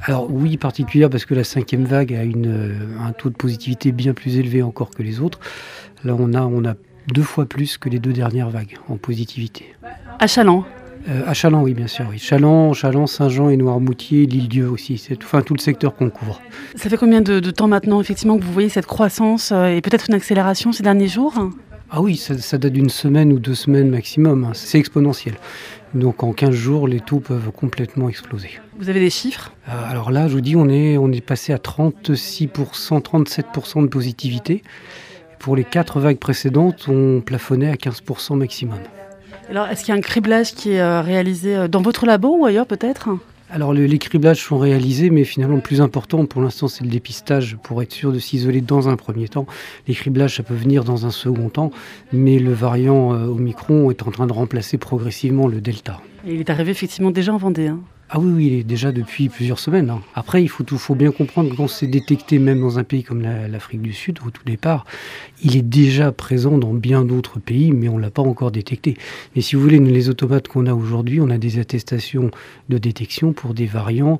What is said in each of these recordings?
Alors oui, particulière parce que la 5e vague a un taux de positivité bien plus élevé encore que les autres. Là, on a 2 fois plus que les 2 dernières vagues en positivité. À Challans. À Challans, oui, bien sûr, oui. Challans, Saint-Jean et Noirmoutier, l'Île-Dieu aussi, tout le secteur qu'on couvre. Ça fait combien de temps maintenant, effectivement, que vous voyez cette croissance et peut-être une accélération ces derniers jours ? Ah oui, ça date d'une semaine ou 2 semaines maximum, hein. C'est exponentiel. Donc en 15 jours, les taux peuvent complètement exploser. Vous avez des chiffres ? Alors là, je vous dis, on est passé à 36%, 37% de positivité. Pour les 4 vagues précédentes, on plafonnait à 15% maximum. Alors, est-ce qu'il y a un criblage qui est réalisé dans votre labo ou ailleurs peut-être ? Alors les criblages sont réalisés, mais finalement le plus important pour l'instant c'est le dépistage pour être sûr de s'isoler dans un premier temps. Les criblages ça peut venir dans un second temps, mais le variant Omicron est en train de remplacer progressivement le Delta. Et il est arrivé effectivement déjà en Vendée. Ah oui, il est déjà depuis plusieurs semaines. Après, il faut bien comprendre que quand c'est détecté même dans un pays comme l'Afrique du Sud, au tout départ, il est déjà présent dans bien d'autres pays, mais on ne l'a pas encore détecté. Mais si vous voulez, les automates qu'on a aujourd'hui, on a des attestations de détection pour des variants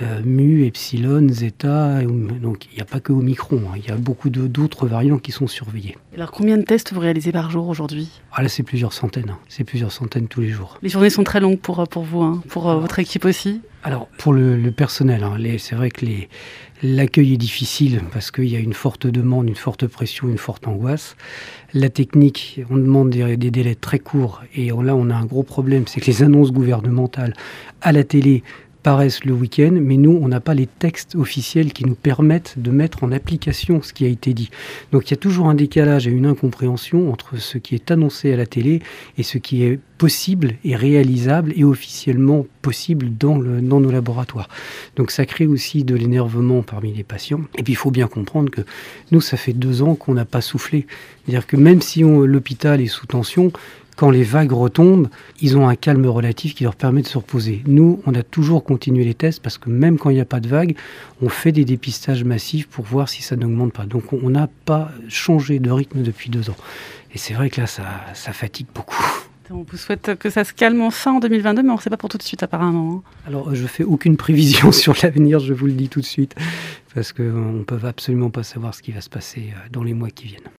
Mu, Epsilon, Zeta, donc il n'y a pas que Omicron, il y a beaucoup d'autres variants qui sont surveillés. Alors combien de tests vous réalisez par jour aujourd'hui ? Ah là c'est plusieurs centaines tous les jours. Les journées sont très longues pour vous, pour votre équipe aussi ? Alors pour le personnel, c'est vrai que l'accueil est difficile parce qu'il y a une forte demande, une forte pression, une forte angoisse. La technique, on demande des délais très courts et là on a un gros problème, c'est que les annonces gouvernementales à la télé paraissent le week-end, mais nous, on n'a pas les textes officiels qui nous permettent de mettre en application ce qui a été dit. Donc il y a toujours un décalage et une incompréhension entre ce qui est annoncé à la télé et ce qui est possible et réalisable et officiellement possible dans nos laboratoires. Donc ça crée aussi de l'énervement parmi les patients. Et puis il faut bien comprendre que nous, ça fait 2 ans qu'on n'a pas soufflé. C'est-à-dire que même si l'hôpital est sous tension, quand les vagues retombent, ils ont un calme relatif qui leur permet de se reposer. Nous, on a toujours continué les tests parce que même quand il n'y a pas de vague, on fait des dépistages massifs pour voir si ça n'augmente pas. Donc on n'a pas changé de rythme depuis 2 ans. Et c'est vrai que là, ça fatigue beaucoup. On vous souhaite que ça se calme enfin en 2022, mais on ne sait pas pour tout de suite apparemment. Alors je ne fais aucune prévision sur l'avenir, je vous le dis tout de suite, parce qu'on ne peut absolument pas savoir ce qui va se passer dans les mois qui viennent.